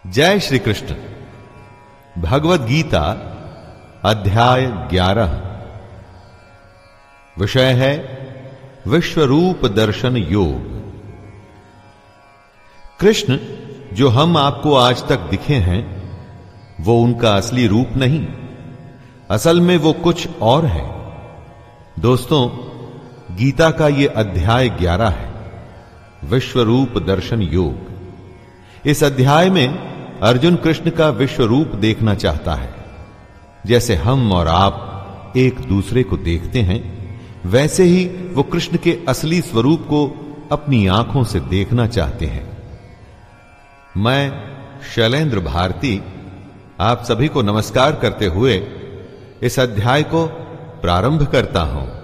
जय श्री कृष्ण। भगवद गीता अध्याय 11। विषय है विश्वरूप दर्शन योग। कृष्ण जो हम आपको आज तक दिखे हैं वो उनका असली रूप नहीं, असल में वो कुछ और है। दोस्तों, गीता का ये अध्याय 11 है, विश्वरूप दर्शन योग। इस अध्याय में अर्जुन कृष्ण का विश्व रूप देखना चाहता है। जैसे हम और आप एक दूसरे को देखते हैं, वैसे ही वो कृष्ण के असली स्वरूप को अपनी आंखों से देखना चाहते हैं। मैं शैलेंद्र भारती आप सभी को नमस्कार करते हुए इस अध्याय को प्रारंभ करता हूं।